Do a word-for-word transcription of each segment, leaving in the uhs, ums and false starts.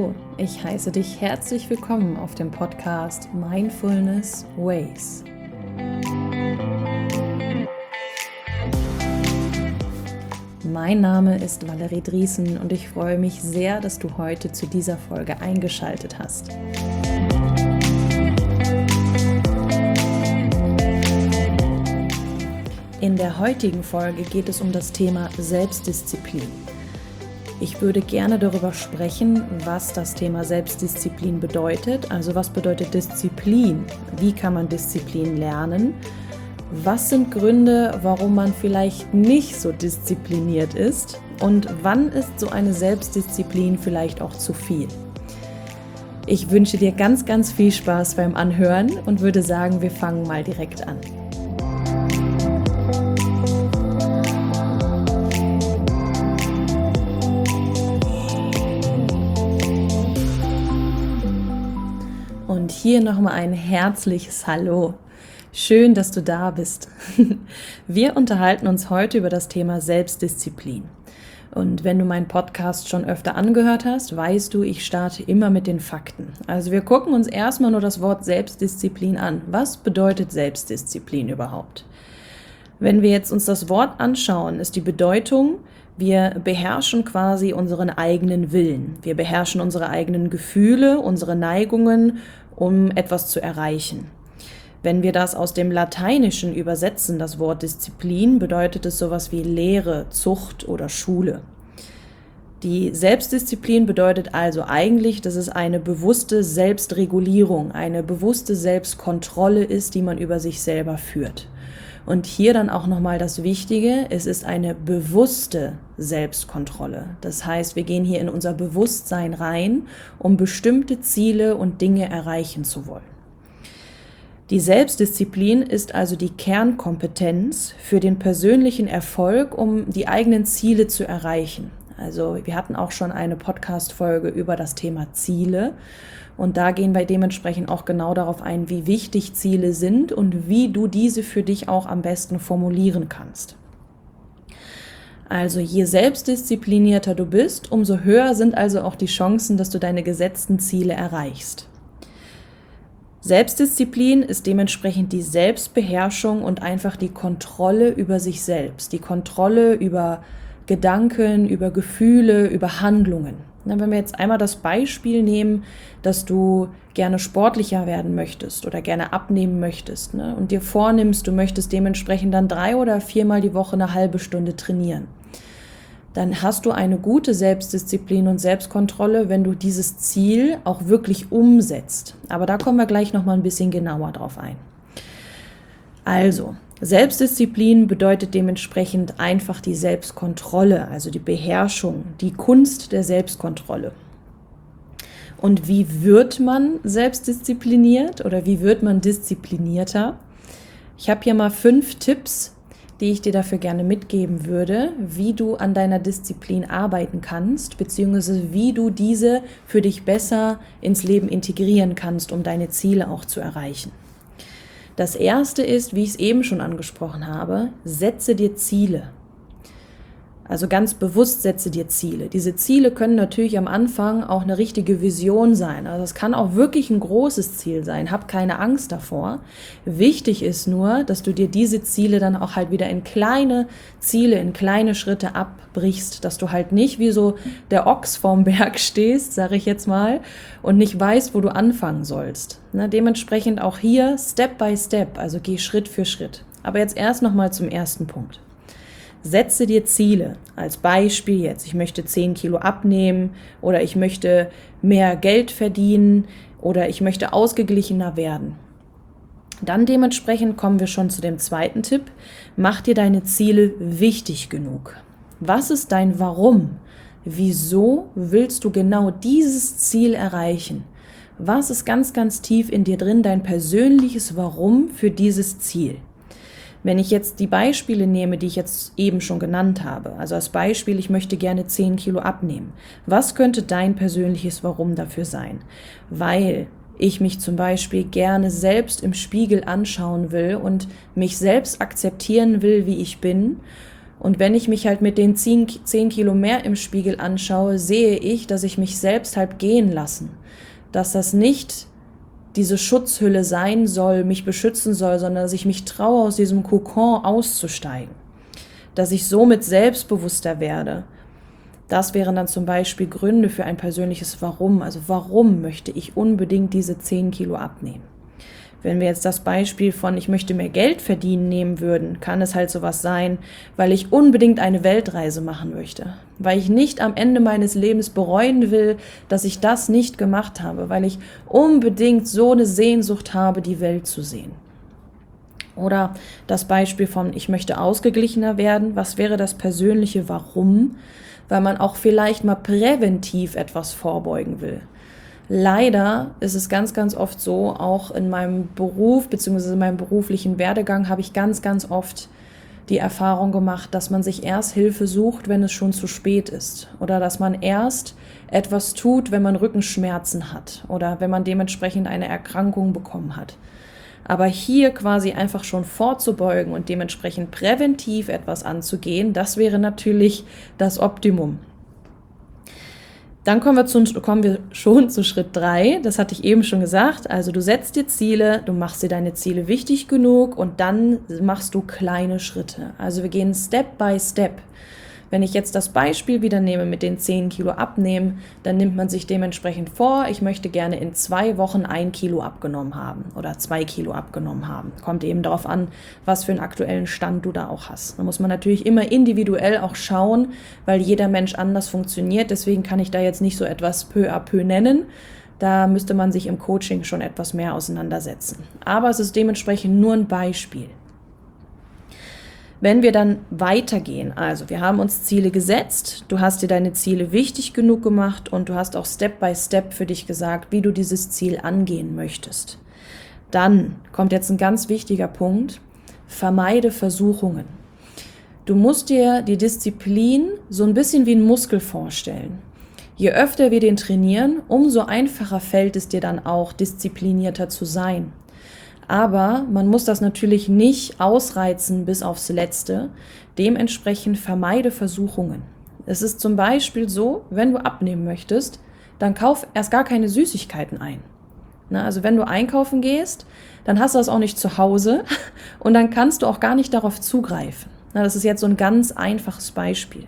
Hallo, ich heiße dich herzlich willkommen auf dem Podcast Mindfulness Ways. Mein Name ist Valerie Driesen und ich freue mich sehr, dass du heute zu dieser Folge eingeschaltet hast. In der heutigen Folge geht es um das Thema Selbstdisziplin. Ich würde gerne darüber sprechen, was das Thema Selbstdisziplin bedeutet. Also was bedeutet Disziplin? Wie kann man Disziplin lernen? Was sind Gründe, warum man vielleicht nicht so diszipliniert ist? Und wann ist so eine Selbstdisziplin vielleicht auch zu viel? Ich wünsche dir ganz, ganz viel Spaß beim Anhören und würde sagen, wir fangen mal direkt an. Und hier nochmal ein herzliches Hallo. Schön, dass du da bist. Wir unterhalten uns heute über das Thema Selbstdisziplin. Und wenn du meinen Podcast schon öfter angehört hast, weißt du, ich starte immer mit den Fakten. Also wir gucken uns erstmal nur das Wort Selbstdisziplin an. Was bedeutet Selbstdisziplin überhaupt? Wenn wir jetzt uns das Wort anschauen, ist die Bedeutung, wir beherrschen quasi unseren eigenen Willen. Wir beherrschen unsere eigenen Gefühle, unsere Neigungen, um etwas zu erreichen. Wenn wir das aus dem Lateinischen übersetzen, das Wort Disziplin, bedeutet es sowas wie Lehre, Zucht oder Schule. Die Selbstdisziplin bedeutet also eigentlich, dass es eine bewusste Selbstregulierung, eine bewusste Selbstkontrolle ist, die man über sich selber führt. Und hier dann auch nochmal das Wichtige, es ist eine bewusste Selbstkontrolle. Das heißt, wir gehen hier in unser Bewusstsein rein, um bestimmte Ziele und Dinge erreichen zu wollen. Die Selbstdisziplin ist also die Kernkompetenz für den persönlichen Erfolg, um die eigenen Ziele zu erreichen. Also wir hatten auch schon eine Podcast-Folge über das Thema Ziele. Und da gehen wir dementsprechend auch genau darauf ein, wie wichtig Ziele sind und wie du diese für dich auch am besten formulieren kannst. Also je selbstdisziplinierter du bist, umso höher sind also auch die Chancen, dass du deine gesetzten Ziele erreichst. Selbstdisziplin ist dementsprechend die Selbstbeherrschung und einfach die Kontrolle über sich selbst, die Kontrolle über Gedanken, über Gefühle, über Handlungen. Wenn wir jetzt einmal das Beispiel nehmen, dass du gerne sportlicher werden möchtest oder gerne abnehmen möchtest, ne, und dir vornimmst, du möchtest dementsprechend dann drei oder viermal die Woche eine halbe Stunde trainieren, dann hast du eine gute Selbstdisziplin und Selbstkontrolle, wenn du dieses Ziel auch wirklich umsetzt. Aber da kommen wir gleich nochmal ein bisschen genauer drauf ein. Also, Selbstdisziplin bedeutet dementsprechend einfach die Selbstkontrolle, also die Beherrschung, die Kunst der Selbstkontrolle. Und wie wird man selbstdiszipliniert oder wie wird man disziplinierter? Ich habe hier mal fünf Tipps, die ich dir dafür gerne mitgeben würde, wie du an deiner Disziplin arbeiten kannst, beziehungsweise wie du diese für dich besser ins Leben integrieren kannst, um deine Ziele auch zu erreichen. Das erste ist, wie ich es eben schon angesprochen habe, setze dir Ziele. Also ganz bewusst setze dir Ziele. Diese Ziele können natürlich am Anfang auch eine richtige Vision sein. Also es kann auch wirklich ein großes Ziel sein. Hab keine Angst davor. Wichtig ist nur, dass du dir diese Ziele dann auch halt wieder in kleine Ziele, in kleine Schritte abbrichst, dass du halt nicht wie so der Ochs vorm Berg stehst, sage ich jetzt mal, und nicht weißt, wo du anfangen sollst. Ne, dementsprechend auch hier Step by Step, also geh Schritt für Schritt. Aber jetzt erst nochmal zum ersten Punkt. Setze dir Ziele. Als Beispiel jetzt, ich möchte zehn Kilo abnehmen oder ich möchte mehr Geld verdienen oder ich möchte ausgeglichener werden. Dann dementsprechend kommen wir schon zu dem zweiten Tipp. Mach dir deine Ziele wichtig genug. Was ist dein Warum? Wieso willst du genau dieses Ziel erreichen? Was ist ganz, ganz tief in dir drin, dein persönliches Warum für dieses Ziel? Wenn ich jetzt die Beispiele nehme, die ich jetzt eben schon genannt habe, also als Beispiel, ich möchte gerne zehn Kilo abnehmen. Was könnte dein persönliches Warum dafür sein? Weil ich mich zum Beispiel gerne selbst im Spiegel anschauen will und mich selbst akzeptieren will, wie ich bin Und wenn ich mich halt mit den zehn Kilo mehr im Spiegel anschaue, sehe ich, dass ich mich selbst halt gehen lassen. Dass das nicht diese Schutzhülle sein soll, mich beschützen soll, sondern dass ich mich traue, aus diesem Kokon auszusteigen. Dass ich somit selbstbewusster werde. Das wären dann zum Beispiel Gründe für ein persönliches Warum. Also warum möchte ich unbedingt diese zehn Kilo abnehmen? Wenn wir jetzt das Beispiel von ich möchte mehr Geld verdienen nehmen würden, kann es halt sowas sein, weil ich unbedingt eine Weltreise machen möchte. Weil ich nicht am Ende meines Lebens bereuen will, dass ich das nicht gemacht habe. Weil ich unbedingt so eine Sehnsucht habe, die Welt zu sehen. Oder das Beispiel von ich möchte ausgeglichener werden. Was wäre das persönliche Warum? Weil man auch vielleicht mal präventiv etwas vorbeugen will. Leider ist es ganz, ganz oft so, auch in meinem Beruf bzw. in meinem beruflichen Werdegang habe ich ganz, ganz oft die Erfahrung gemacht, dass man sich erst Hilfe sucht, wenn es schon zu spät ist. Oder dass man erst etwas tut, wenn man Rückenschmerzen hat oder wenn man dementsprechend eine Erkrankung bekommen hat. Aber hier quasi einfach schon vorzubeugen und dementsprechend präventiv etwas anzugehen, das wäre natürlich das Optimum. Dann kommen wir, zu, kommen wir schon zu Schritt drei, das hatte ich eben schon gesagt, also du setzt dir Ziele, du machst dir deine Ziele wichtig genug und dann machst du kleine Schritte. Also wir gehen Step by Step. Wenn ich jetzt das Beispiel wieder nehme mit den zehn Kilo abnehmen, dann nimmt man sich dementsprechend vor, ich möchte gerne in zwei Wochen ein Kilo abgenommen haben oder zwei Kilo abgenommen haben. Kommt eben darauf an, was für einen aktuellen Stand du da auch hast. Da muss man natürlich immer individuell auch schauen, weil jeder Mensch anders funktioniert. Deswegen kann ich da jetzt nicht so etwas peu à peu nennen. Da müsste man sich im Coaching schon etwas mehr auseinandersetzen. Aber es ist dementsprechend nur ein Beispiel. Wenn wir dann weitergehen, also wir haben uns Ziele gesetzt, du hast dir deine Ziele wichtig genug gemacht und du hast auch Step by Step für dich gesagt, wie du dieses Ziel angehen möchtest. Dann kommt jetzt ein ganz wichtiger Punkt, vermeide Versuchungen. Du musst dir die Disziplin so ein bisschen wie einen Muskel vorstellen. Je öfter wir den trainieren, umso einfacher fällt es dir dann auch, disziplinierter zu sein. Aber man muss das natürlich nicht ausreizen bis aufs Letzte. Dementsprechend vermeide Versuchungen. Es ist zum Beispiel so, wenn du abnehmen möchtest, dann kauf erst gar keine Süßigkeiten ein. Na, also wenn du einkaufen gehst, dann hast du das auch nicht zu Hause und dann kannst du auch gar nicht darauf zugreifen. Na, das ist jetzt so ein ganz einfaches Beispiel.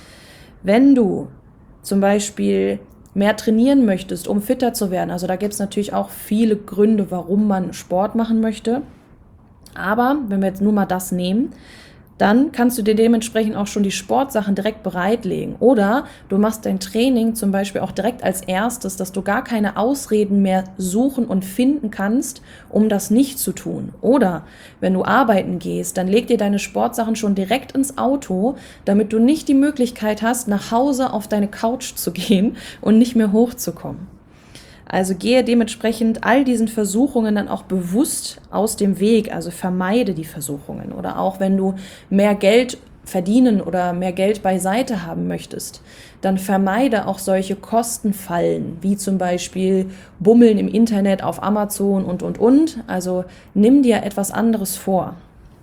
Wenn du zum Beispiel mehr trainieren möchtest, um fitter zu werden. Also da gibt es natürlich auch viele Gründe, warum man Sport machen möchte. Aber wenn wir jetzt nur mal das nehmen, dann kannst du dir dementsprechend auch schon die Sportsachen direkt bereitlegen. Oder du machst dein Training zum Beispiel auch direkt als erstes, dass du gar keine Ausreden mehr suchen und finden kannst, um das nicht zu tun. Oder wenn du arbeiten gehst, dann leg dir deine Sportsachen schon direkt ins Auto, damit du nicht die Möglichkeit hast, nach Hause auf deine Couch zu gehen und nicht mehr hochzukommen. Also gehe dementsprechend all diesen Versuchungen dann auch bewusst aus dem Weg, also vermeide die Versuchungen. Oder auch wenn du mehr Geld verdienen oder mehr Geld beiseite haben möchtest, dann vermeide auch solche Kostenfallen, wie zum Beispiel Bummeln im Internet, auf Amazon und, und, und. Also nimm dir etwas anderes vor.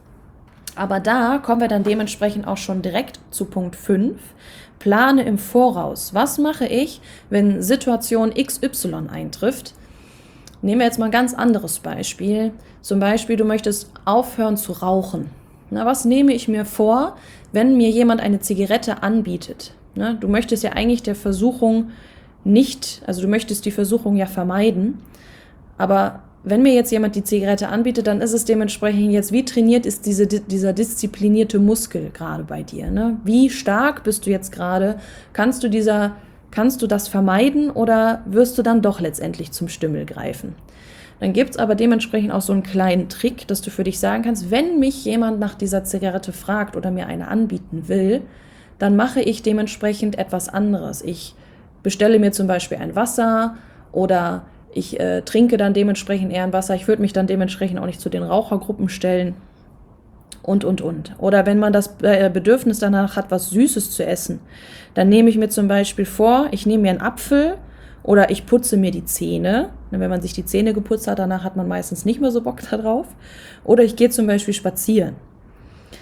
Aber da kommen wir dann dementsprechend auch schon direkt zu Punkt fünf. Plane im Voraus. Was mache ich, wenn Situation X Y eintrifft? Nehmen wir jetzt mal ein ganz anderes Beispiel. Zum Beispiel, du möchtest aufhören zu rauchen. Na, was nehme ich mir vor, wenn mir jemand eine Zigarette anbietet? Na, du möchtest ja eigentlich der Versuchung nicht, also du möchtest die Versuchung ja vermeiden, aber wenn mir jetzt jemand die Zigarette anbietet, dann ist es dementsprechend jetzt, wie trainiert ist diese, dieser disziplinierte Muskel gerade bei dir? Ne? Wie stark bist du jetzt gerade? Kannst du dieser, kannst du das vermeiden oder wirst du dann doch letztendlich zum Stümmel greifen? Dann gibt es aber dementsprechend auch so einen kleinen Trick, dass du für dich sagen kannst, wenn mich jemand nach dieser Zigarette fragt oder mir eine anbieten will, dann mache ich dementsprechend etwas anderes. Ich bestelle mir zum Beispiel ein Wasser oder ich äh, trinke dann dementsprechend eher ein Wasser. Ich würde mich dann dementsprechend auch nicht zu den Rauchergruppen stellen und, und, und. Oder wenn man das äh, Bedürfnis danach hat, was Süßes zu essen, dann nehme ich mir zum Beispiel vor, ich nehme mir einen Apfel oder ich putze mir die Zähne. Wenn man sich die Zähne geputzt hat, danach hat man meistens nicht mehr so Bock darauf. Oder ich gehe zum Beispiel spazieren.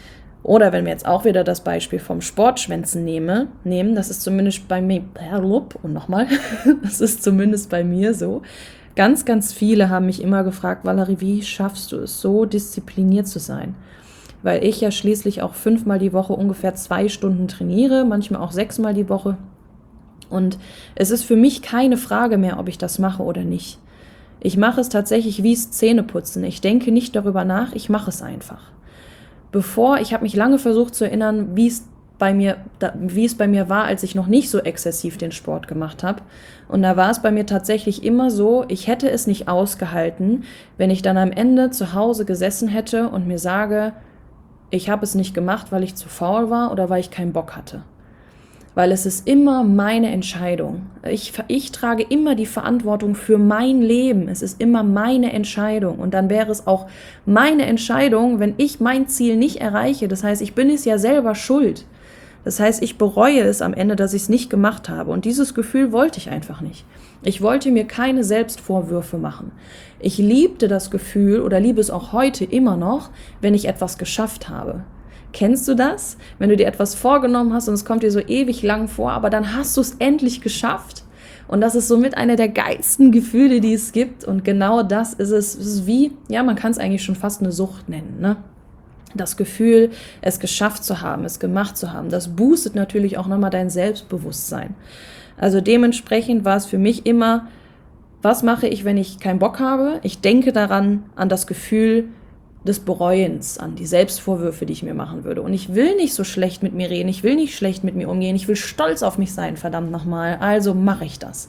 Oder wenn wir jetzt auch wieder das Beispiel vom Sportschwänzen nehme, nehmen, das ist zumindest bei mir, und nochmal, das ist zumindest bei mir so. Ganz, ganz viele haben mich immer gefragt, Valerie, wie schaffst du es, so diszipliniert zu sein? Weil ich ja schließlich auch fünfmal die Woche ungefähr zwei Stunden trainiere, manchmal auch sechsmal die Woche. Und es ist für mich keine Frage mehr, ob ich das mache oder nicht. Ich mache es tatsächlich wie es Zähneputzen. Ich denke nicht darüber nach, ich mache es einfach. Bevor, ich habe mich lange versucht zu erinnern, wie es bei mir, wie es bei mir war, als ich noch nicht so exzessiv den Sport gemacht habe. Und da war es bei mir tatsächlich immer so, ich hätte es nicht ausgehalten, wenn ich dann am Ende zu Hause gesessen hätte und mir sage, ich habe es nicht gemacht, weil ich zu faul war oder weil ich keinen Bock hatte. Weil es ist immer meine Entscheidung. Ich, ich trage immer die Verantwortung für mein Leben. Es ist immer meine Entscheidung. Und dann wäre es auch meine Entscheidung, wenn ich mein Ziel nicht erreiche. Das heißt, ich bin es ja selber schuld. Das heißt, ich bereue es am Ende, dass ich es nicht gemacht habe. Und dieses Gefühl wollte ich einfach nicht. Ich wollte mir keine Selbstvorwürfe machen. Ich liebte das Gefühl oder liebe es auch heute immer noch, wenn ich etwas geschafft habe. Kennst du das? Wenn du dir etwas vorgenommen hast und es kommt dir so ewig lang vor, aber dann hast du es endlich geschafft. Und das ist somit einer der geilsten Gefühle, die es gibt. Und genau das ist es. Es ist wie, ja, man kann es eigentlich schon fast eine Sucht nennen, ne? Das Gefühl, es geschafft zu haben, es gemacht zu haben, das boostet natürlich auch nochmal dein Selbstbewusstsein. Also dementsprechend war es für mich immer, was mache ich, wenn ich keinen Bock habe? Ich denke daran, an das Gefühl des Bereuens, an die Selbstvorwürfe, die ich mir machen würde. Und ich will nicht so schlecht mit mir reden, ich will nicht schlecht mit mir umgehen, ich will stolz auf mich sein, verdammt nochmal, also mache ich das.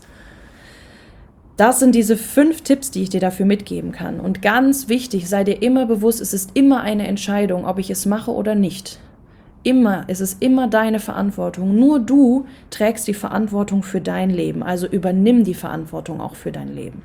Das sind diese fünf Tipps, die ich dir dafür mitgeben kann. Und ganz wichtig, sei dir immer bewusst, es ist immer eine Entscheidung, ob ich es mache oder nicht. Immer, es ist immer deine Verantwortung. Nur du trägst die Verantwortung für dein Leben, also übernimm die Verantwortung auch für dein Leben.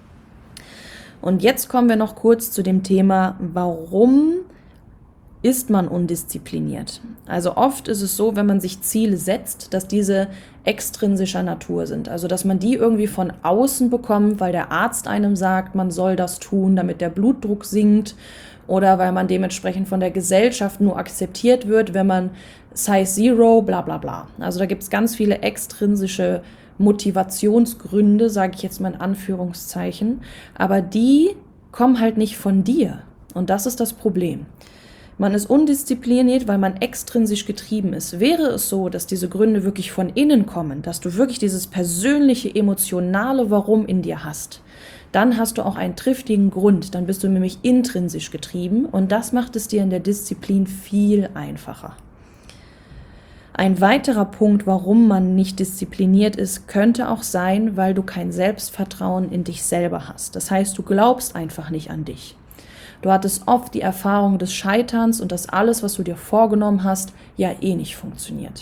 Und jetzt kommen wir noch kurz zu dem Thema, warum ist man undiszipliniert? Also oft ist es so, wenn man sich Ziele setzt, dass diese extrinsischer Natur sind. Also dass man die irgendwie von außen bekommt, weil der Arzt einem sagt, man soll das tun, damit der Blutdruck sinkt, oder weil man dementsprechend von der Gesellschaft nur akzeptiert wird, wenn man Size Zero, bla bla bla. Also da gibt es ganz viele extrinsische Motivationsgründe, sage ich jetzt mal in Anführungszeichen, aber die kommen halt nicht von dir. Und das ist das Problem. Man ist undiszipliniert, weil man extrinsisch getrieben ist. Wäre es so, dass diese Gründe wirklich von innen kommen, dass du wirklich dieses persönliche, emotionale Warum in dir hast, dann hast du auch einen triftigen Grund. Dann bist du nämlich intrinsisch getrieben und das macht es dir in der Disziplin viel einfacher. Ein weiterer Punkt, warum man nicht diszipliniert ist, könnte auch sein, weil du kein Selbstvertrauen in dich selber hast. Das heißt, du glaubst einfach nicht an dich. Du hattest oft die Erfahrung des Scheiterns und dass alles, was du dir vorgenommen hast, ja eh nicht funktioniert.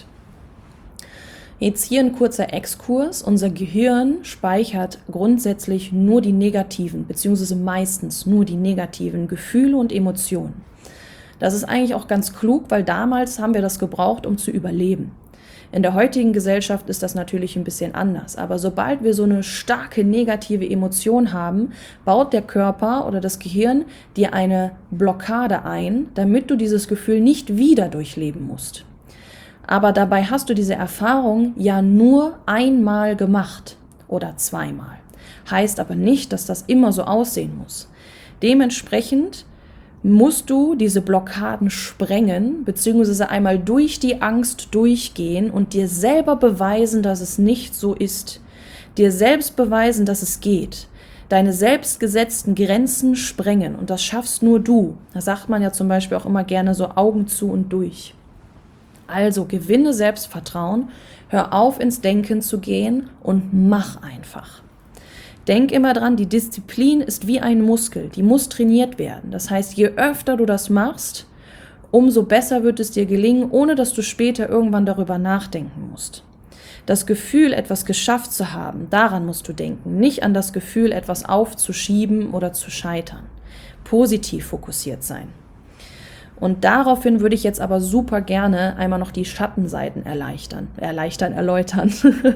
Jetzt hier ein kurzer Exkurs. Unser Gehirn speichert grundsätzlich nur die negativen, beziehungsweise meistens nur die negativen Gefühle und Emotionen. Das ist eigentlich auch ganz klug, weil damals haben wir das gebraucht, um zu überleben. In der heutigen Gesellschaft ist das natürlich ein bisschen anders, aber sobald wir so eine starke negative Emotion haben, baut der Körper oder das Gehirn dir eine Blockade ein, damit du dieses Gefühl nicht wieder durchleben musst. Aber dabei hast du diese Erfahrung ja nur einmal gemacht oder zweimal. Heißt aber nicht, dass das immer so aussehen muss. Dementsprechend musst du diese Blockaden sprengen, beziehungsweise einmal durch die Angst durchgehen und dir selber beweisen, dass es nicht so ist. Dir selbst beweisen, dass es geht. Deine selbst gesetzten Grenzen sprengen und das schaffst nur du. Da sagt man ja zum Beispiel auch immer gerne so Augen zu und durch. Also gewinne Selbstvertrauen, hör auf ins Denken zu gehen und mach einfach. Denk immer dran, die Disziplin ist wie ein Muskel, die muss trainiert werden. Das heißt, je öfter du das machst, umso besser wird es dir gelingen, ohne dass du später irgendwann darüber nachdenken musst. Das Gefühl, etwas geschafft zu haben, daran musst du denken, nicht an das Gefühl, etwas aufzuschieben oder zu scheitern. Positiv fokussiert sein. Und daraufhin würde ich jetzt aber super gerne einmal noch die Schattenseiten erleichtern, erleichtern, erläutern.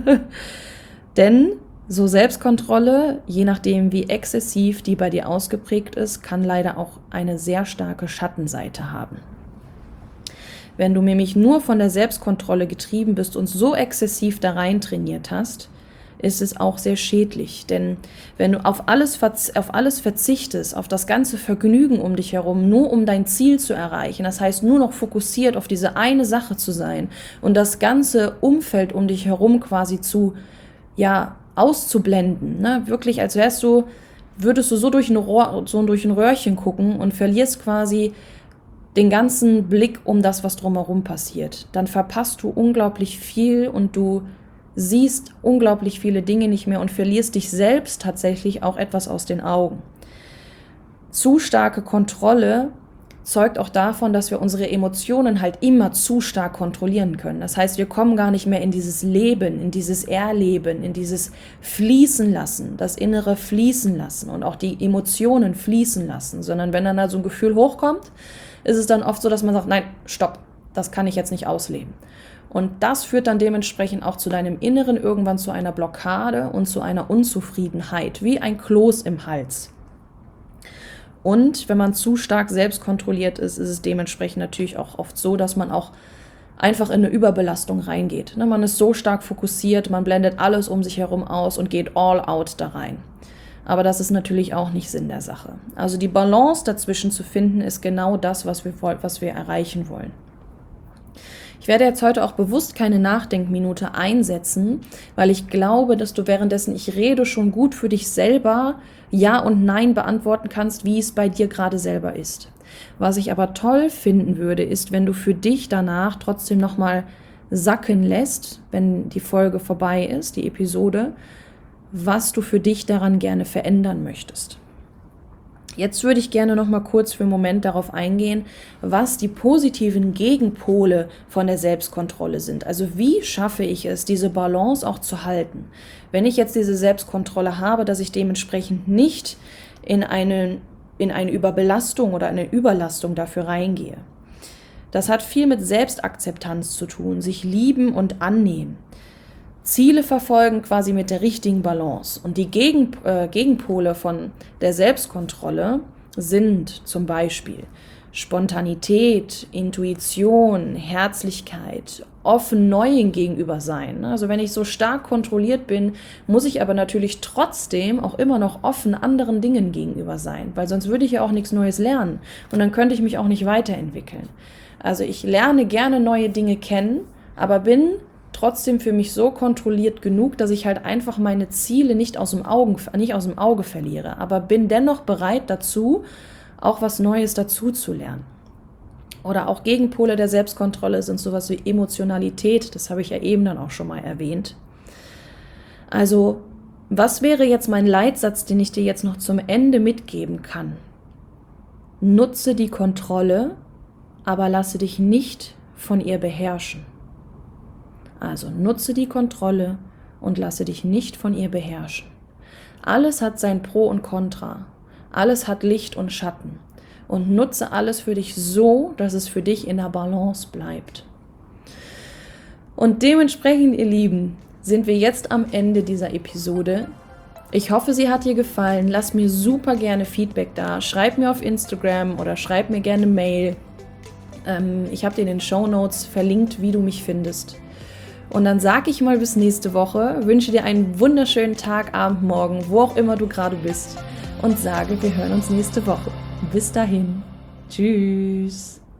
Denn so Selbstkontrolle, je nachdem wie exzessiv die bei dir ausgeprägt ist, kann leider auch eine sehr starke Schattenseite haben. Wenn du nämlich nur von der Selbstkontrolle getrieben bist und so exzessiv da rein trainiert hast, ist es auch sehr schädlich. Denn wenn du auf alles, auf alles verzichtest, auf das ganze Vergnügen um dich herum, nur um dein Ziel zu erreichen, das heißt nur noch fokussiert auf diese eine Sache zu sein und das ganze Umfeld um dich herum quasi zu, ja, auszublenden, ne? Wirklich, als wärst du, würdest du so durch ein Rohr, so durch ein Röhrchen gucken und verlierst quasi den ganzen Blick um das, was drumherum passiert. Dann verpasst du unglaublich viel und du siehst unglaublich viele Dinge nicht mehr und verlierst dich selbst tatsächlich auch etwas aus den Augen. Zu starke Kontrolle zeugt auch davon, dass wir unsere Emotionen halt immer zu stark kontrollieren können. Das heißt, wir kommen gar nicht mehr in dieses Leben, in dieses Erleben, in dieses Fließen lassen, das innere Fließen lassen und auch die Emotionen fließen lassen, sondern wenn dann da so ein Gefühl hochkommt, ist es dann oft so, dass man sagt, nein, stopp, das kann ich jetzt nicht ausleben. Und das führt dann dementsprechend auch zu deinem Inneren irgendwann zu einer Blockade und zu einer Unzufriedenheit, wie ein Kloß im Hals. Und wenn man zu stark selbst kontrolliert ist, ist es dementsprechend natürlich auch oft so, dass man auch einfach in eine Überbelastung reingeht. Man ist so stark fokussiert, man blendet alles um sich herum aus und geht all out da rein. Aber das ist natürlich auch nicht Sinn der Sache. Also die Balance dazwischen zu finden, ist genau das, was wir, was wir erreichen wollen. Ich werde jetzt heute auch bewusst keine Nachdenkminute einsetzen, weil ich glaube, dass du währenddessen ich rede schon gut für dich selber Ja und Nein beantworten kannst, wie es bei dir gerade selber ist. Was ich aber toll finden würde, ist, wenn du für dich danach trotzdem nochmal sacken lässt, wenn die Folge vorbei ist, die Episode, was du für dich daran gerne verändern möchtest. Jetzt würde ich gerne noch mal kurz für einen Moment darauf eingehen, was die positiven Gegenpole von der Selbstkontrolle sind. Also wie schaffe ich es, diese Balance auch zu halten? Wenn ich jetzt diese Selbstkontrolle habe, dass ich dementsprechend nicht in eine, in eine Überbelastung oder eine Überlastung dafür reingehe. Das hat viel mit Selbstakzeptanz zu tun, sich lieben und annehmen. Ziele verfolgen quasi mit der richtigen Balance. Und die Gegen, äh, Gegenpole von der Selbstkontrolle sind zum Beispiel Spontanität, Intuition, Herzlichkeit, offen Neuen gegenüber sein. Also wenn ich so stark kontrolliert bin, muss ich aber natürlich trotzdem auch immer noch offen anderen Dingen gegenüber sein, weil sonst würde ich ja auch nichts Neues lernen und dann könnte ich mich auch nicht weiterentwickeln. Also ich lerne gerne neue Dinge kennen, aber bin trotzdem für mich so kontrolliert genug, dass ich halt einfach meine Ziele nicht aus dem Augen, nicht aus dem Auge verliere, aber bin dennoch bereit dazu, auch was Neues dazu zu lernen. Oder auch Gegenpole der Selbstkontrolle sind sowas wie Emotionalität, das habe ich ja eben dann auch schon mal erwähnt. Also, was wäre jetzt mein Leitsatz, den ich dir jetzt noch zum Ende mitgeben kann? Nutze die Kontrolle, aber lasse dich nicht von ihr beherrschen. Also nutze die Kontrolle und lasse dich nicht von ihr beherrschen. Alles hat sein Pro und Contra. Alles hat Licht und Schatten. Und nutze alles für dich so, dass es für dich in der Balance bleibt. Und dementsprechend, ihr Lieben, sind wir jetzt am Ende dieser Episode. Ich hoffe, sie hat dir gefallen. Lass mir super gerne Feedback da. Schreib mir auf Instagram oder schreib mir gerne Mail. Ähm, ich habe dir in den Shownotes verlinkt, wie du mich findest. Und dann sage ich mal bis nächste Woche, wünsche dir einen wunderschönen Tag, Abend, Morgen, wo auch immer du gerade bist und sage, wir hören uns nächste Woche. Bis dahin. Tschüss.